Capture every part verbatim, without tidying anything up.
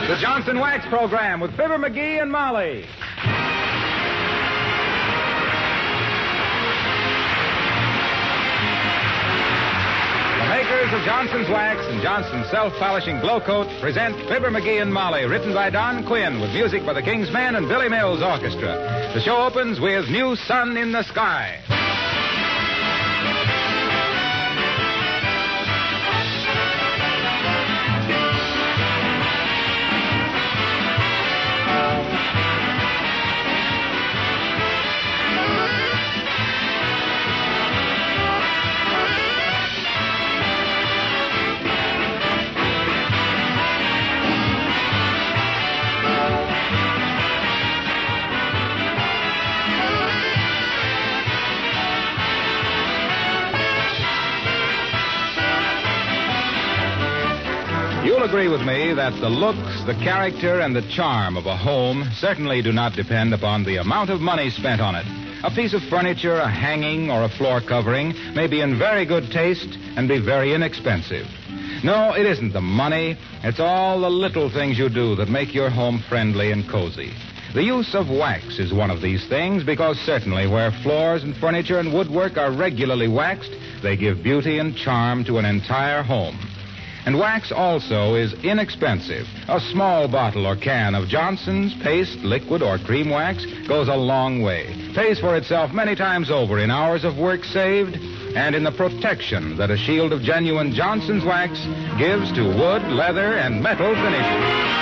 The Johnson Wax Program with Fibber McGee and Molly. The makers of Johnson's Wax and Johnson's Self-Polishing Glow Coat present Fibber McGee and Molly, written by Don Quinn with music by the King's Men and Billy Mills Orchestra. The show opens with New Sun in the Sky. You'll agree with me that the looks, the character, and the charm of a home certainly do not depend upon the amount of money spent on it. A piece of furniture, a hanging, or a floor covering may be in very good taste and be very inexpensive. No, it isn't the money. It's all the little things you do that make your home friendly and cozy. The use of wax is one of these things because certainly where floors and furniture and woodwork are regularly waxed, they give beauty and charm to an entire home. And wax also is inexpensive. A small bottle or can of Johnson's paste, liquid, or cream wax goes a long way. Pays for itself many times over in hours of work saved and in the protection that a shield of genuine Johnson's wax gives to wood, leather, and metal finishes.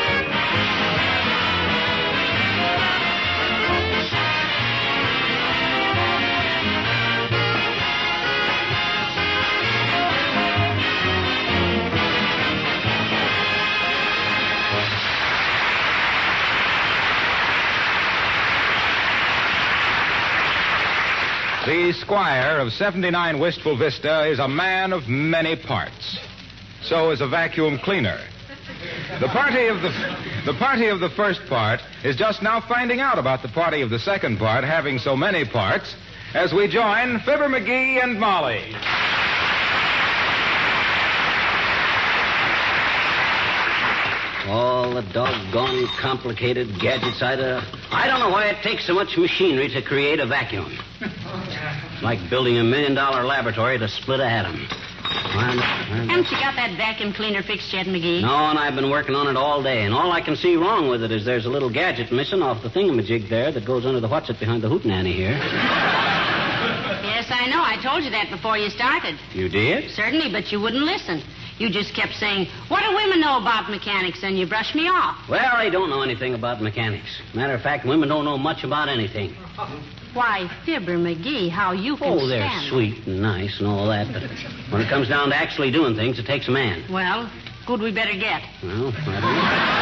The squire of seventy-nine Wistful Vista is a man of many parts. So is a vacuum cleaner. The party of the the party of the first part is just now finding out about the party of the second part having so many parts as we join Fibber McGee and Molly. All the doggone complicated gadgets. I, uh, I don't know why it takes so much machinery to create a vacuum. It's like building a million-dollar laboratory to split an atom. Haven't you got that vacuum cleaner fixed yet, McGee? No, and I've been working on it all day, and all I can see wrong with it is there's a little gadget missing off the thingamajig there that goes under the what's-it behind the hootenanny here. Yes, I know. I told you that before you started. You did? Certainly, but you wouldn't listen. You just kept saying, what do women know about mechanics? And you brushed me off. Well, they don't know anything about mechanics. Matter of fact, women don't know much about anything. Why, Fibber McGee, how you can Oh, they're stand. sweet and nice and all that, but when it comes down to actually doing things, it takes a man. Well, who'd we better get? Well, I don't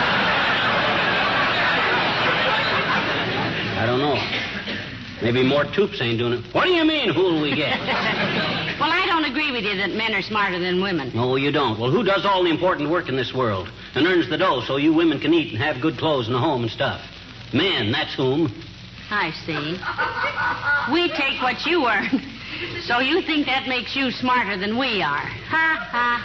know. I don't know. Maybe more Toops ain't doing it. What do you mean, who'll we get? Well, I don't agree with you that men are smarter than women. No, you don't. Well, who does all the important work in this world and earns the dough so you women can eat and have good clothes and a home and stuff? Men, that's whom. I see. We take what you earn. So you think that makes you smarter than we are. Ha, ha,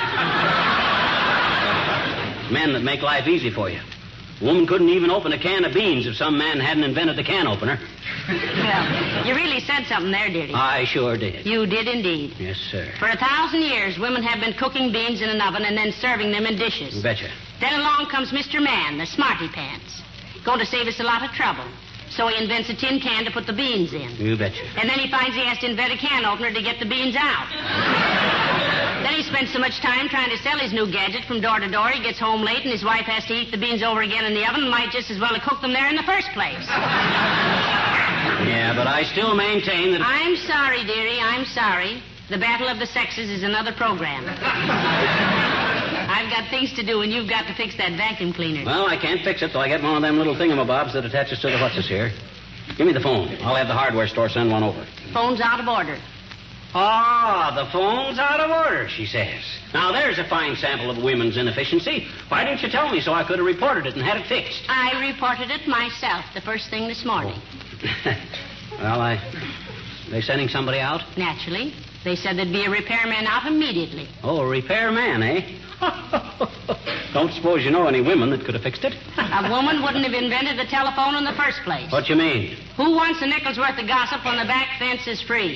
ha. Men that make life easy for you. A woman couldn't even open a can of beans if some man hadn't invented the can opener. Well, you really said something there, dearie. I sure did. You did indeed. Yes, sir. For a thousand years, women have been cooking beans in an oven and then serving them in dishes. Betcha. Then along comes Mister Man, the smarty pants. Going to save us a lot of trouble. So he invents a tin can to put the beans in. You betcha. And then he finds he has to invent a can opener to get the beans out. Then he spends so much time trying to sell his new gadget from door to door, he gets home late and his wife has to heat the beans over again in the oven and might just as well have cooked them there in the first place. Yeah, but I still maintain that... I'm sorry, dearie, I'm sorry. The battle of the sexes is another program. I've got things to do, and you've got to fix that vacuum cleaner. Well, I can't fix it till I get one of them little thingamabobs that attaches to the what's-this here. Give me the phone. I'll have the hardware store send one over. Phone's out of order. Ah, the phone's out of order, she says. Now, there's a fine sample of women's inefficiency. Why didn't you tell me so I could have reported it and had it fixed? I reported it myself the first thing this morning. Oh. Well, I... They sending somebody out? Naturally. They said there'd be a repairman out immediately. Oh, a repairman, eh? Don't suppose you know any women that could have fixed it? A woman wouldn't have invented the telephone in the first place. What you mean? Who wants a nickel's worth of gossip when the back fence is free?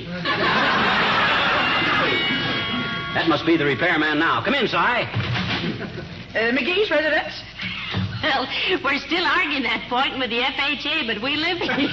That must be the repairman now. Come in, Si. Uh, McGee's residence? Well, we're still arguing that point with the F H A, but we live here.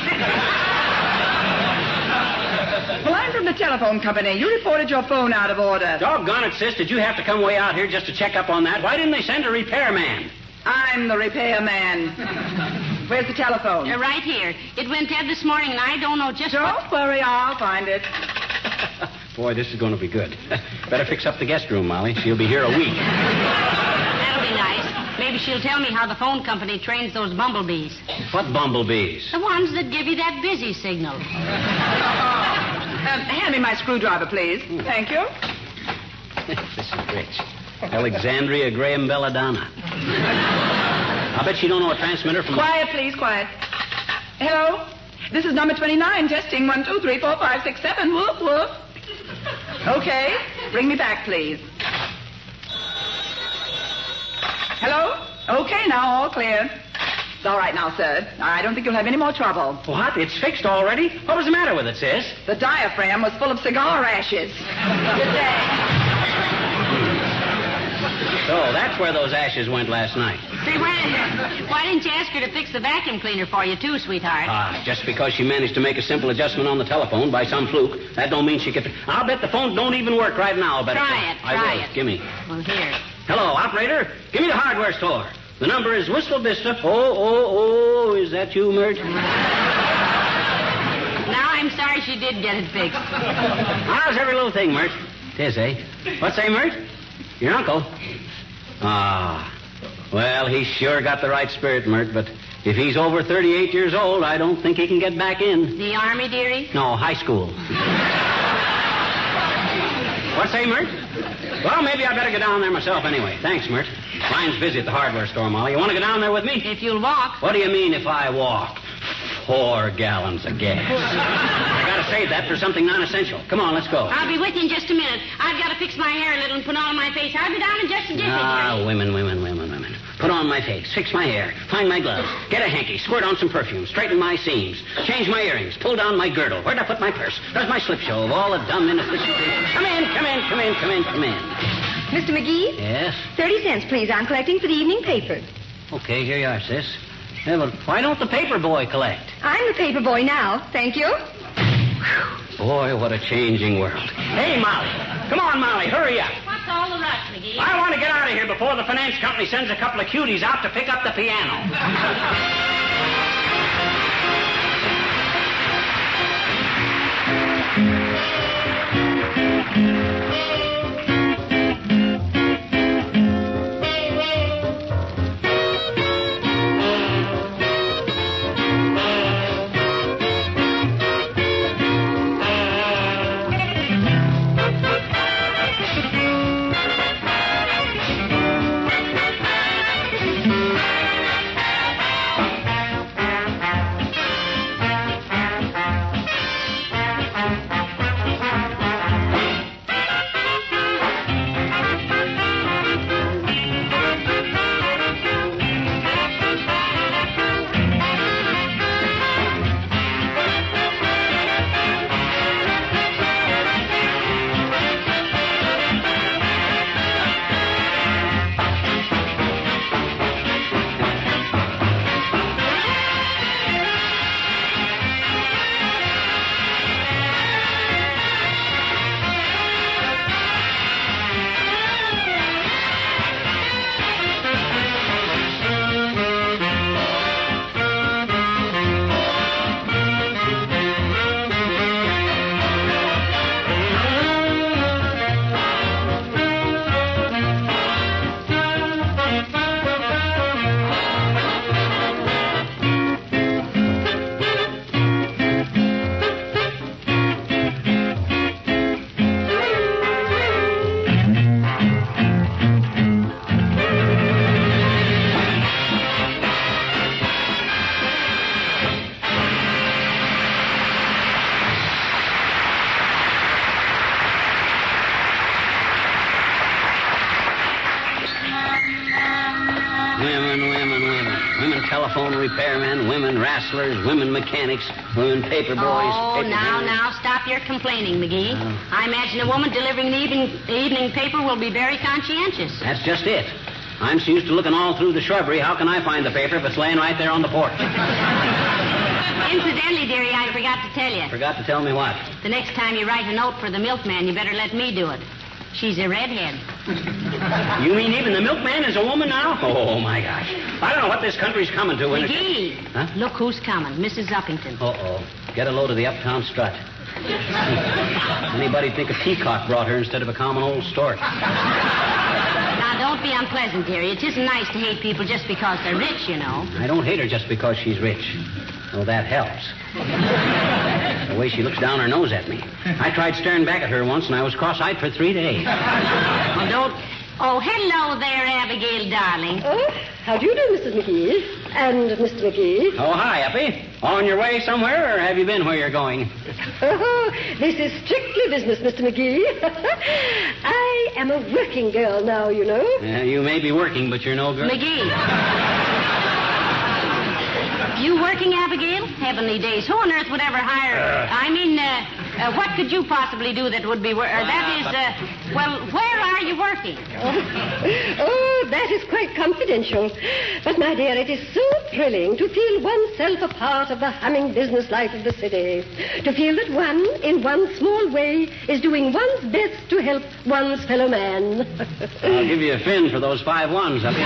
Well, I'm from the telephone company. You reported your phone out of order. Doggone it, sis. Did you have to come way out here just to check up on that? Why didn't they send a repairman? I'm the repairman. Where's the telephone? Uh, right here. It went dead this morning, and I don't know just Don't what... worry, I'll find it. Boy, this is going to be good. Better fix up the guest room, Molly. She'll be here a week. That'll be nice. Maybe she'll tell me how the phone company trains those bumblebees. What bumblebees? The ones that give you that busy signal. Um, hand me my screwdriver, please. Thank you. This is rich. Alexandria Graham Belladonna. I bet you don't know a transmitter from... Quiet, please, quiet. Hello? This is number twenty-nine, testing one, two, three, four, five, six, seven. Whoop, whoop. Okay, bring me back, please. Hello? Okay, now, all clear. It's all right now, sir. I don't think you'll have any more trouble. What? It's fixed already? What was the matter with it, sis? The diaphragm was full of cigar ashes. Good day. So, that's where those ashes went last night. Say, why, why didn't you ask her to fix the vacuum cleaner for you, too, sweetheart? Ah, just because she managed to make a simple adjustment on the telephone by some fluke, that don't mean she could... I'll bet the phone don't even work right now. I'll bet Try it, I try will. it. Give me. Well, here. Hello, operator. Give me the hardware store. The number is Whistle Vista. Oh, oh, oh, is that you, Mert? Now I'm sorry she did get it fixed. How's every little thing, Mert? Tis, eh? What's say, Mert? Your uncle? Ah, well, he's sure got the right spirit, Mert, but if he's over thirty-eight years old, I don't think he can get back in. The Army, dearie? No, high school. What say, Mert? Well, maybe I better go down there myself anyway. Thanks, Mert. Mine's busy at the hardware store, Molly. You want to go down there with me? If you'll walk. What do you mean if I walk? Four gallons of gas. I gotta save that for something non-essential. Come on, let's go. I'll be with you in just a minute. I've got to fix my hair a little and put on my face. I'll be down in just a jiffy. Ah, women, women, women, women. Put on my face, fix my hair, find my gloves, get a hanky, squirt on some perfume, straighten my seams, change my earrings, pull down my girdle. Where'd I put my purse? Where's my slip show of all the dumb inefficiencies? Come in, come in, come in, come in, come in. Mister McGee? Yes? Thirty cents, please. I'm collecting for the evening paper. Okay, here you are, sis. Yeah, but why don't the paper boy collect? I'm the paper boy now. Thank you. Boy, what a changing world. Hey, Molly. Come on, Molly, hurry up. What's all the rush, McGee? I want to get out of here before the finance company sends a couple of cuties out to pick up the piano. Women, women, women. Women telephone repairmen, women wrestlers, women mechanics, women paper boys. Oh, paper now, handlers. now, stop your complaining, McGee. Oh. I imagine a woman delivering the evening, the evening paper will be very conscientious. That's just it. I'm so used to looking all through the shrubbery. How can I find the paper if it's laying right there on the porch? Incidentally, dearie, I forgot to tell you. Forgot to tell me what? The next time you write a note for the milkman, you better let me do it. She's a redhead. You mean even the milkman is a woman now? Oh, my gosh. I don't know what this country's coming to. When McGee, it... Huh? look who's coming. Missus Uppington. Uh-oh. Get a load of the uptown strut. Anybody'd think a peacock brought her instead of a common old stork. Now, don't be unpleasant, dearie. It isn't nice to hate people just because they're rich, you know. I don't hate her just because she's rich. Well, that helps. The way she looks down her nose at me. I tried staring back at her once, and I was cross-eyed for three days. Well, don't... Oh, hello there, Abigail, darling. Oh, how do you do, Missus McGee? And Mister McGee? Oh, hi, Uppy. On your way somewhere, or have you been where you're going? Oh, this is strictly business, Mister McGee. I am a working girl now, you know. Yeah, you may be working, but you're no girl. McGee. You working, Abigail? Heavenly days. Who on earth would ever hire... Uh, I mean, uh, uh, what could you possibly do that would be... Wor- uh, that is, uh, well, where are you working? Oh, oh, that is quite confidential. But, my dear, it is so thrilling to feel oneself a part of the humming business life of the city. To feel that one, in one small way, is doing one's best to help one's fellow man. I'll give you a fin for those five ones, Uppy.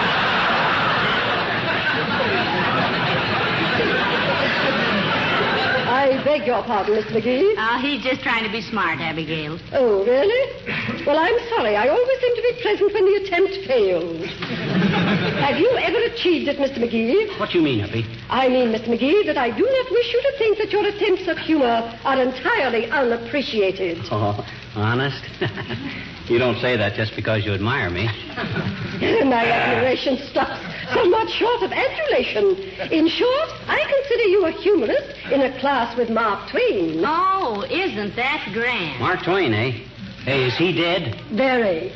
I beg your pardon, Miss McGee. Oh, he's just trying to be smart, Abigail. Oh, really? Well, I'm sorry. I always seem to be present when the attempt fails. Have you ever achieved it, Mister McGee? What do you mean, Uppy? I mean, Mister McGee, that I do not wish you to think that your attempts at humor are entirely unappreciated. Oh, honest? You don't say that just because you admire me. My admiration stops somewhat short of adulation. In short, I consider you a humorist in a class with Mark Twain. Oh, isn't that grand? Mark Twain, eh? Hey, is he dead? Very.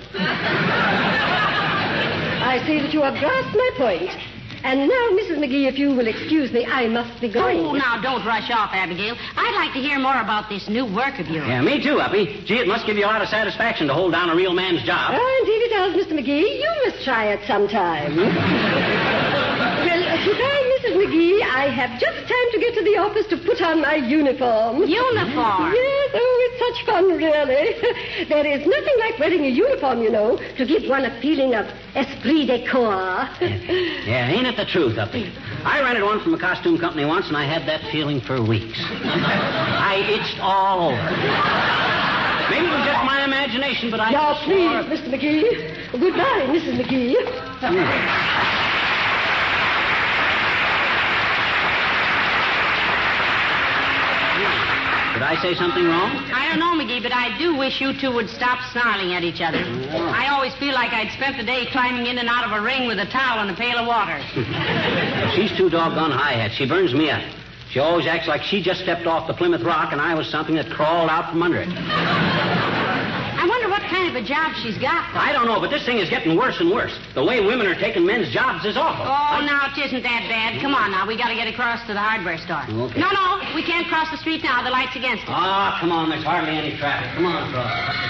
I see that you have grasped my point. And now, Missus McGee, if you will excuse me, I must be going. Oh, now, don't rush off, Abigail. I'd like to hear more about this new work of yours. Yeah, me too, Uppy. Gee, it must give you a lot of satisfaction to hold down a real man's job. Oh, indeed it does, Mister McGee. You must try it sometime. Well, goodbye, Missus McGee. I have just time to get to the office to put on my uniform. Uniform? Yes, oh, it's such fun, really. There is nothing like wearing a uniform, you know, to give one a feeling of esprit de corps. Yeah, ain't it the truth, Uppy? I rented one from a costume company once, and I had that feeling for weeks. I itched all over. Maybe it was just my imagination, but I... Now, please, swore... Mister McGee. Goodbye, Missus McGee. Did I say something wrong? I don't know, McGee, but I do wish you two would stop snarling at each other. Oh. I always feel like I'd spent the day climbing in and out of a ring with a towel and a pail of water. She's too doggone high-hat. She burns me up. She always acts like she just stepped off the Plymouth Rock and I was something that crawled out from under it. I wonder what kind of a job she's got, though. I don't know, but this thing is getting worse and worse. The way women are taking men's jobs is awful. Oh, now, it isn't that bad. Come on, now. We got to get across to the hardware store. Okay. No, no. We can't cross the street now. The light's against us. Ah, come on. There's hardly any traffic. Come on, Frost.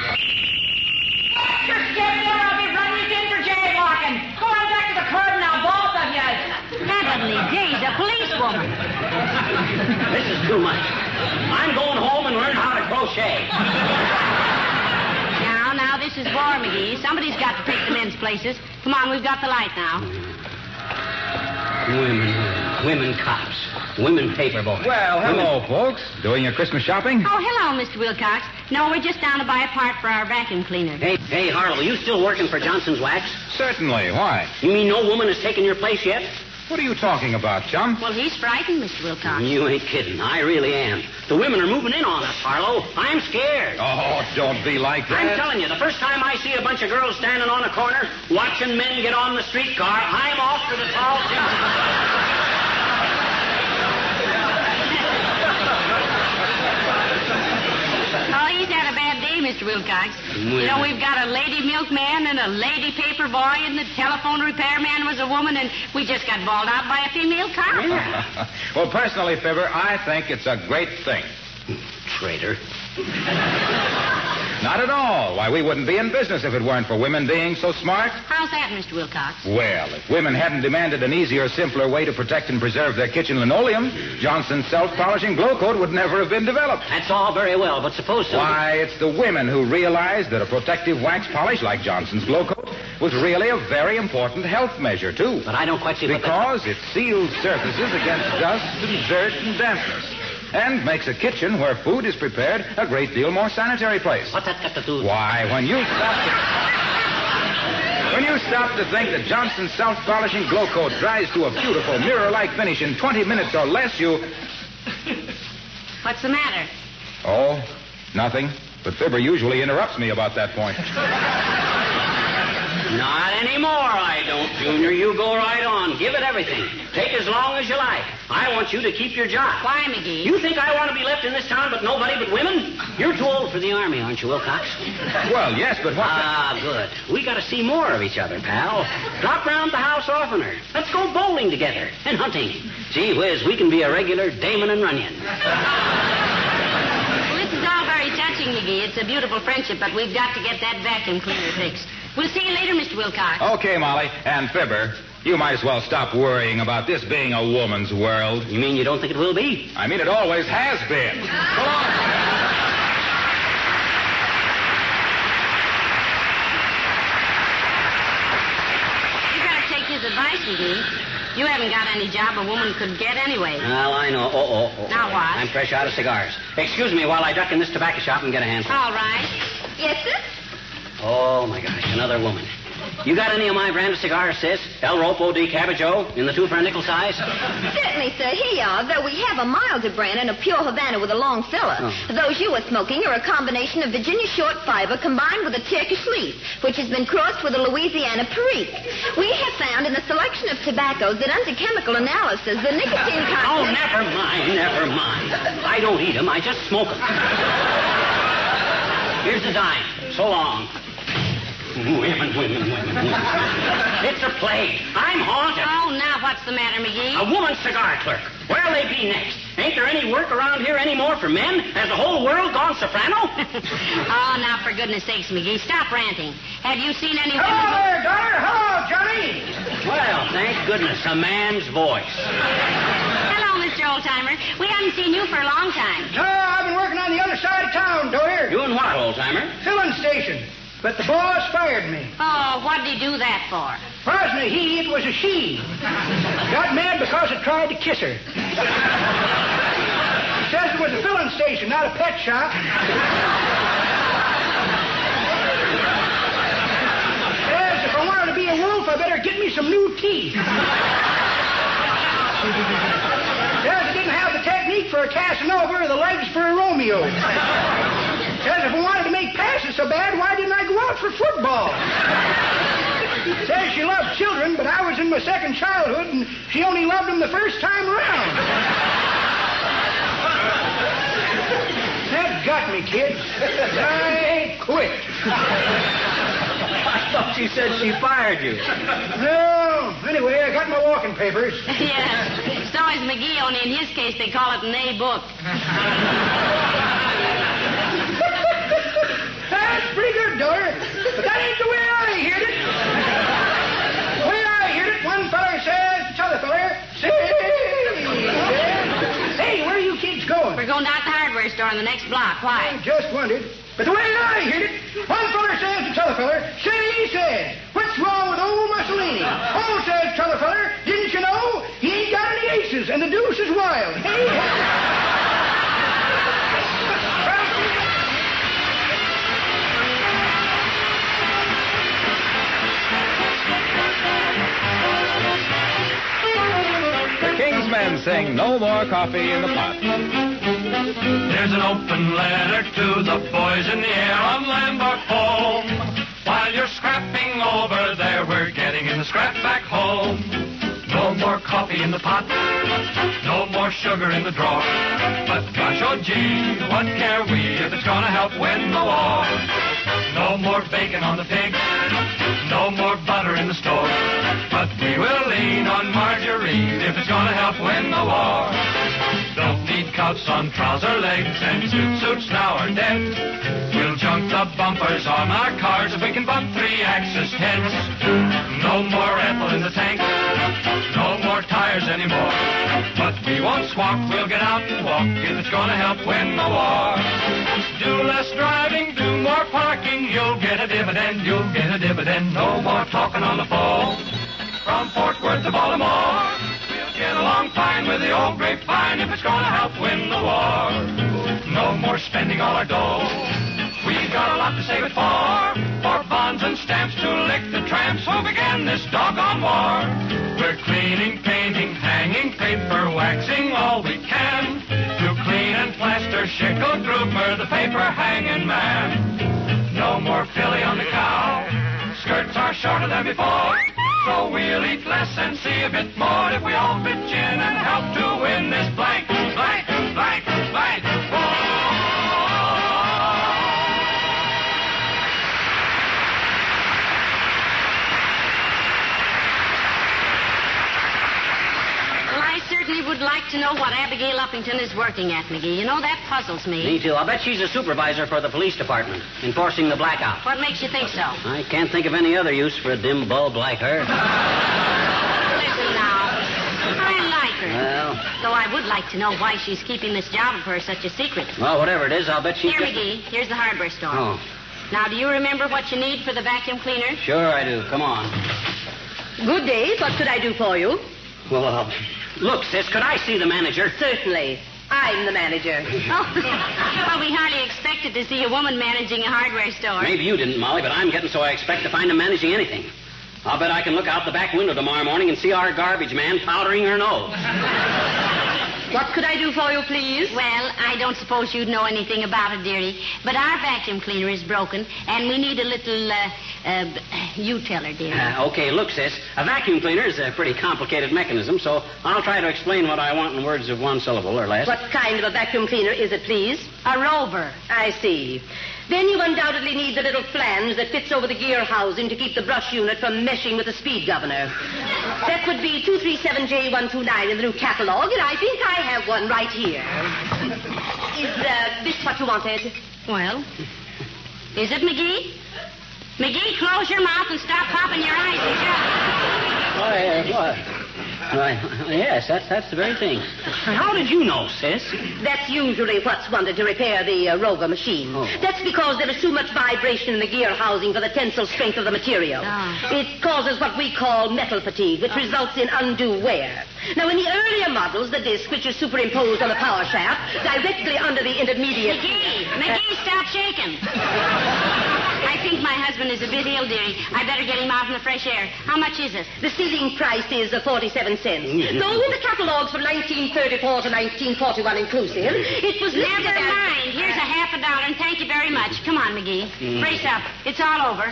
Just get there. I'll be running you in for jaywalking. Go on back to the curb now, both of you. Heavenly days, a policewoman. This is too much. I'm going home and learn how to crochet. Now, now, this is war, McGee. Somebody's got to take the men's places. Come on, we've got the light now. Women, women cops, women paper boys. Well, hello, Women... folks. Doing your Christmas shopping? Oh, hello, Mister Wilcox. No, we're just down to buy a part for our vacuum cleaner. Hey, hey, Harlow, you still working for Johnson's Wax? Certainly. Why? You mean no woman has taken your place yet? What are you talking about, chum? Well, he's frightened, Mister Wilcox. You ain't kidding. I really am. The women are moving in on us, Harlow. I'm scared. Oh, don't be like that. I'm telling you, the first time I see a bunch of girls standing on a corner watching men get on the streetcar, I'm off to the tall tip. Oh, he's had a bad day, Mister Wilcox. You know, we've got a lady milkman and a lady paper boy, and the telephone repairman was a woman, and we just got bawled out by a female cop. Well, personally, Fibber, I think it's a great thing. Traitor. Not at all. Why, we wouldn't be in business if it weren't for women being so smart. How's that, Mister Wilcox? Well, if women hadn't demanded an easier, simpler way to protect and preserve their kitchen linoleum, Johnson's self-polishing glow coat would never have been developed. That's all very well, but suppose so. Why, it's the women who realized that a protective wax polish like Johnson's glow coat was really a very important health measure, too. But I don't quite see what Because it seals surfaces against dust and dirt and dampness. And makes a kitchen where food is prepared a great deal more sanitary place. What's that got to do? Why, when you stop to... When you stop to think that Johnson's self-polishing glow coat dries to a beautiful mirror-like finish in twenty minutes or less, you... What's the matter? Oh, nothing. But Fibber usually interrupts me about that point. Not anymore, I don't, Junior. You go right on. Give it everything. Take as long as you like. I want you to keep your job. Why, McGee? You think I want to be left in this town with nobody but women? You're too old for the Army, aren't you, Wilcox? Well, yes, but what... Ah, good. We got to see more of each other, pal. Drop round the house oftener. Let's go bowling together and hunting. Gee whiz, we can be a regular Damon and Runyon. Well, this is all very touching, McGee. It's a beautiful friendship, but we've got to get that vacuum cleaner fixed. We'll see you later, Mister Wilcox. Okay, Molly. And Fibber, you might as well stop worrying about this being a woman's world. You mean you don't think it will be? I mean, it always has been. So long. You gotta take his advice, McGee. You haven't got any job a woman could get anyway. Well, I know. Oh, oh, oh. Now what? I'm fresh out of cigars. Excuse me while I duck in this tobacco shop and get a handful. All right. Yes, sir? Oh, my gosh, another woman. You got any of my brand of cigars, sis? El Ropo de Cabajo in the two for a nickel size? Certainly, sir. Here you are, though we have a milder brand and a pure Havana with a long filler. Oh. Those you are smoking are a combination of Virginia short fiber combined with a Turkish leaf, which has been crossed with a Louisiana perique. We have found in the selection of tobaccos that under chemical analysis, the nicotine content... Oh, never mind, never mind. I don't eat them, I just smoke them. Here's the dime. So long. Women, women, women, women. It's a plague. I'm haunted. Oh, now what's the matter, McGee? A woman cigar clerk. Where'll they be next? Ain't there any work around here anymore for men? Has the whole world gone soprano? Oh, now, for goodness sakes, McGee, stop ranting. Have you seen any... Hello there, daughter. Hello, Johnny. Well, thank goodness, a man's voice. Hello, Mister Oldtimer. We haven't seen you for a long time. No, I've been working on the other side of town, daughter. Doing what, old-timer? Filling station. But the boss fired me. Oh, what did he do that for? Wasn't a he, it was a she. Got mad because I tried to kiss her. Says it was a filling station, not a pet shop. Says if I wanted to be a wolf, I better get me some new teeth. Says I didn't have the technique for a Casanova or the legs for a Romeo. Says if I wanted to make passes so bad, why didn't I go out for football? Says she loved children, but I was in my second childhood, and she only loved them the first time around. That got me, kids. I quit. I thought she said she fired you. No, anyway, I got my walking papers. Yes. So is McGee, only in his case they call it an A book. That's pretty good, daughter. But that ain't the way I heard it. The way I heard it, one feller says to t'other feller, say, hey, where are you kids going? We're going down to the hardware store on the next block. Why? I just wondered. But the way I heard it, one feller says to t'other feller, say, he says, what's wrong with old Mussolini? Oh, says t'other feller, didn't you know? He ain't got any aces, and the deuce is wild. Hey, The King's Men sing No More Coffee in the Pot. There's an open letter to the boys in the air on Landmark home. While you're scrapping over there, getting in the scrap back home. No more coffee in the pot. No more more sugar in the drawer. But gosh, oh gee, what care we if it's gonna help win the war? No more bacon on the pig, no more butter in the store. But we will lean on margarine if it's gonna help win the war. Don't need cuffs on trouser legs, and suit suits now are dead. We'll junk the bumpers on our cars if we can bump three-axis heads. No more ethyl in the tank, no more tires anymore. But we won't squawk, we'll get out and walk if it's gonna help win the war. Do less driving, do more parking, you'll get a dividend, you'll get a dividend. No more talking on the phone from Fort Worth to Baltimore. We'll get along fine with the old grapevine if it's gonna help win the war. No more spending all our dough, we've got a lot to save it for. For bonds and stamps to lick the tramps who began this doggone war. We're cleaning, painting, hanging, paper, waxing all we can to clean and plaster Schickel Grouper, the paper hanging man. No more filly on the cow, skirts are shorter than before. So we'll eat less and see a bit more if we all pitch in and help to win this blank, blank, blank, blank war. Certainly would like to know what Abigail Uppington is working at, McGee. You know, that puzzles me. Me too. I'll bet she's a supervisor for the police department, enforcing the blackout. What makes you think so? I can't think of any other use for a dim bulb like her. Listen now. I like her. Well... Though I would like to know why she's keeping this job of hers such a secret. Well, whatever it is, I'll bet she's Here, just... McGee, here's the hardware store. Oh. Now, do you remember what you need for the vacuum cleaner? Sure I do. Come on. Good day. What could I do for you? Well, uh, look, sis, could I see the manager? Certainly. I'm the manager. Oh, well, we hardly expected to see a woman managing a hardware store. Maybe you didn't, Molly, but I'm getting so I expect to find him managing anything. I'll bet I can look out the back window tomorrow morning and see our garbage man powdering her nose. What could I do for you, please? Well, I don't suppose you'd know anything about it, dearie, but our vacuum cleaner is broken, and we need a little, uh, uh, you tell her, dearie. Uh, okay, look, sis, a vacuum cleaner is a pretty complicated mechanism, so I'll try to explain what I want in words of one syllable or less. What kind of a vacuum cleaner is it, please? A rover. I see. Then you undoubtedly need the little flange that fits over the gear housing to keep the brush unit from meshing with the speed governor. That would be two three seven J one two nine in the new catalog, and I think I have one right here. Is uh, this what you wanted? Well, is it, McGee? McGee, close your mouth and stop popping your eyes and shut. Why, uh, what? Why, yes, that's that's the very thing. How did you know, sis? That's usually what's wanted to repair the uh, rover machine. Oh. That's because there is too much vibration in the gear housing for the tensile strength of the material. Oh. It causes what we call metal fatigue, which results in undue wear. Now, in the earlier models, the disc, which is superimposed on the power shaft, directly under the intermediate... McGee, McGee, uh, stop shaking. I think my husband is a bit ill, dearie. I better get him out in the fresh air. How much is it? The ceiling price is uh, forty-seven cents. Though in the catalogs from nineteen thirty-four to nineteen forty-one inclusive, it was listed Never as... mind. Here's a half a dollar, and thank you very much. Come on, McGee. Mm. Brace up. It's all over.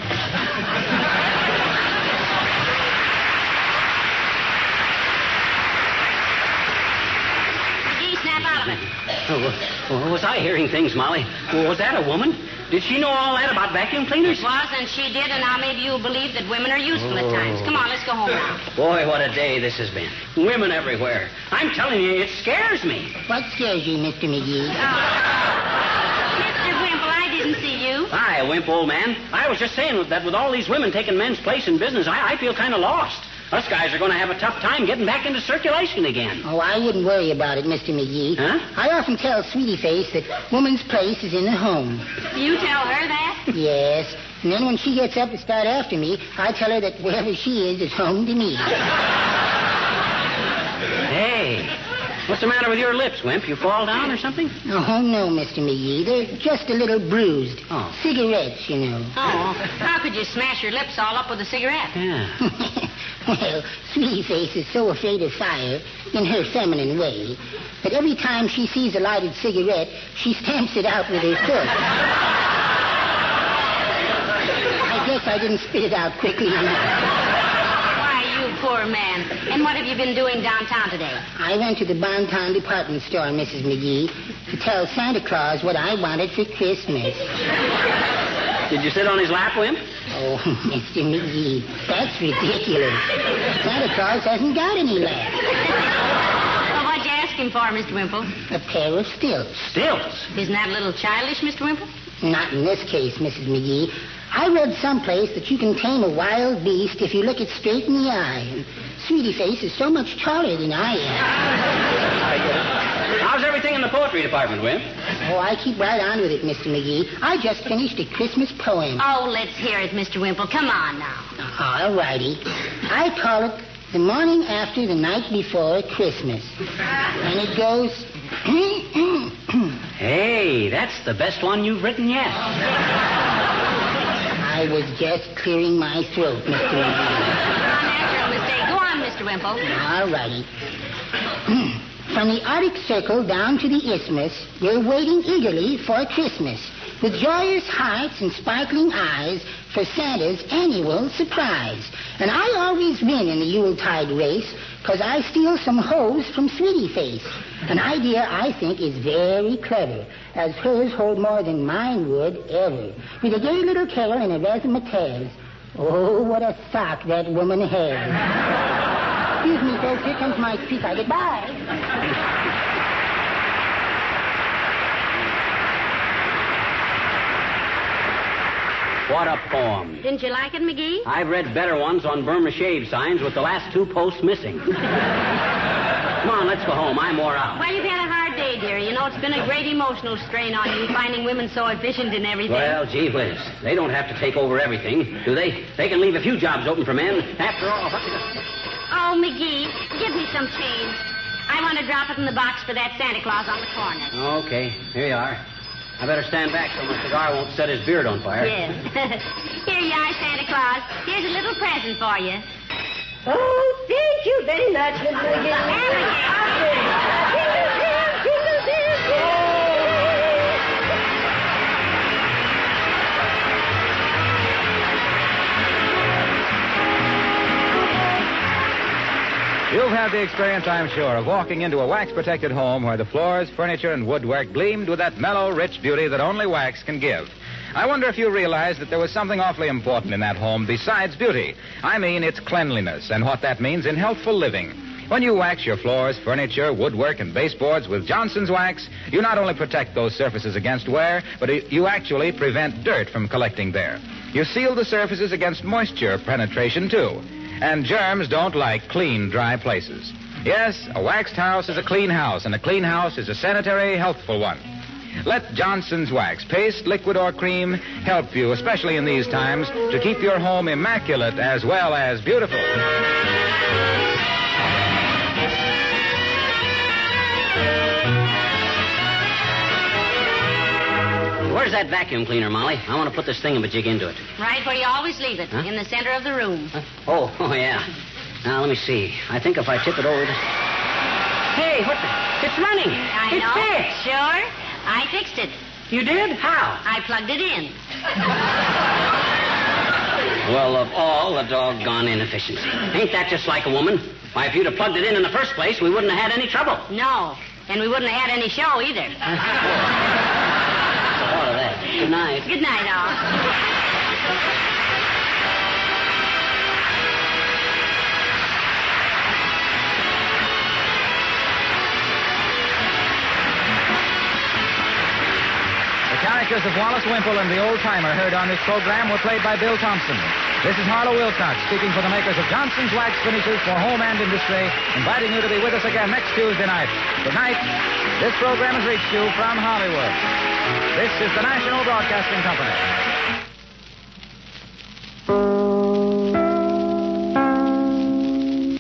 McGee, snap out of it. Oh, was I hearing things, Molly? Was that a woman? Did she know all that about vacuum cleaners? It was, and she did, and now maybe you'll believe that women are useful at times. Come on, let's go home now. Boy, what a day this has been. Women everywhere. I'm telling you, it scares me. What scares you, Mister McGee? Oh. Mister Wimple, I didn't see you. Hi, Wimp, old man. I was just saying that with all these women taking men's place in business, I, I feel kind of lost. Us guys are going to have a tough time getting back into circulation again. Oh, I wouldn't worry about it, Mister McGee. Huh? I often tell Sweetie Face that woman's place is in the home. You tell her that? Yes. And then when she gets up to start after me, I tell her that wherever she is, is home to me. Hey, what's the matter with your lips, Wimp? You fall down or something? Oh, no, Mister McGee. They're just a little bruised. Oh. Cigarettes, you know. Oh, how could you smash your lips all up with a cigarette? Yeah. Well, Sweetie Face is so afraid of fire, in her feminine way, that every time she sees a lighted cigarette, she stamps it out with her foot. I guess I didn't spit it out quickly enough. Why, you poor poor man. And what have you been doing downtown today? I went to the Bonton department store, Missus McGee, to tell Santa Claus what I wanted for Christmas. Did you sit on his lap, Wimp? Oh, Mister McGee, that's ridiculous. Santa Claus hasn't got any lap. Well, what'd you ask him for, Mister Wimple? A pair of stilts. Stilts? Isn't that a little childish, Mister Wimple? Not in this case, Missus McGee. I read someplace that you can tame a wild beast if you look it straight in the eye. And Sweetie Face is so much taller than I am. How's everything in the poetry department, Wimp? Oh, I keep right on with it, Mister McGee. I just finished a Christmas poem. Oh, let's hear it, Mister Wimple. Come on now. All righty. I call it The Morning After the Night Before Christmas. And it goes... Hey, that's the best one you've written yet. I was just clearing my throat, Mister McGee. Natural mistake. Go on, Mister Wimple. All righty. From the Arctic Circle down to the Isthmus, we're waiting eagerly for Christmas, with joyous hearts and sparkling eyes for Santa's annual surprise. And I always win in the Yuletide race, because I steal some hose from Sweetie Face. An idea I think is very clever, as hers hold more than mine would ever. With a gay little carol and a razzmatazz. Oh, what a sock that woman has. Excuse me, folks, here comes my streetcar. Goodbye. What a poem. Didn't you like it, McGee? I've read better ones on Burma shave signs with the last two posts missing. Come on, let's go home. I'm wore out. Well, you've had a hard day, dear. You know, it's been a great emotional strain on you, finding women so efficient in everything. Well, gee whiz. They don't have to take over everything, do they? They can leave a few jobs open for men. After all, what... Oh, McGee, give me some change. I want to drop it in the box for that Santa Claus on the corner. Okay, here you are. I better stand back so my cigar won't set his beard on fire. Yes. Here you are, Santa Claus. Here's a little present for you. Oh, thank you very much, Miss McGee. You've had the experience, I'm sure, of walking into a wax-protected home where the floors, furniture, and woodwork gleamed with that mellow, rich beauty that only wax can give. I wonder if you realized that there was something awfully important in that home besides beauty. I mean its cleanliness and what that means in healthful living. When you wax your floors, furniture, woodwork, and baseboards with Johnson's Wax, you not only protect those surfaces against wear, but you actually prevent dirt from collecting there. You seal the surfaces against moisture penetration, too. And germs don't like clean, dry places. Yes, a waxed house is a clean house, and a clean house is a sanitary, healthful one. Let Johnson's Wax, paste, liquid, or cream, help you, especially in these times, to keep your home immaculate as well as beautiful. Where's that vacuum cleaner, Molly? I want to put this thingamajig into it. Right where you always leave it, huh? In the center of the room. Huh? Oh, oh, yeah. Now, let me see. I think if I tip it over to... Hey, what the... It's running. I it's know. fixed. Sure. I fixed it. You did? How? I plugged it in. Well, of all the doggone inefficiency. Ain't that just like a woman? Why, if you'd have plugged it in in the first place, we wouldn't have had any trouble. No. And we wouldn't have had any show either. All of that. Good night. Good night, all. The characters of Wallace Wimple and the old-timer heard on this program were played by Bill Thompson. This is Harlow Wilcox speaking for the makers of Johnson's Wax Finishes for Home and Industry, inviting you to be with us again next Tuesday night. Good night. This program has reached you from Hollywood. This is the National Broadcasting Company.